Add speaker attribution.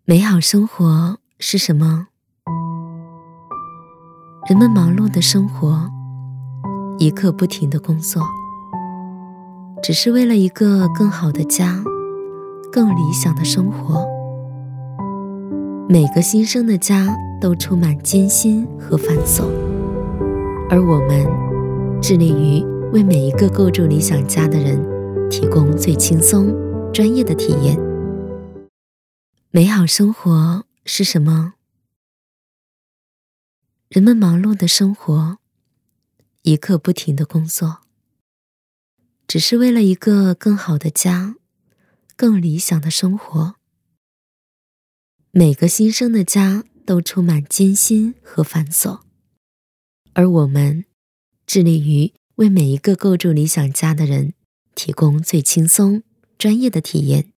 Speaker 1: 美好生活是什么？人们忙碌的生活，一刻不停的工作，只是为了一个更好的家，更理想的生活。每个新生的家都充满艰辛和繁琐，而我们致力于为每一个构筑理想家的人提供最轻松、专业的体验。美好生活是什么？人们忙碌的生活，一刻不停的工作，只是为了一个更好的家，更理想的生活。每个新生的家都充满艰辛和繁琐，而我们致力于为每一个构筑理想家的人提供最轻松、专业的体验。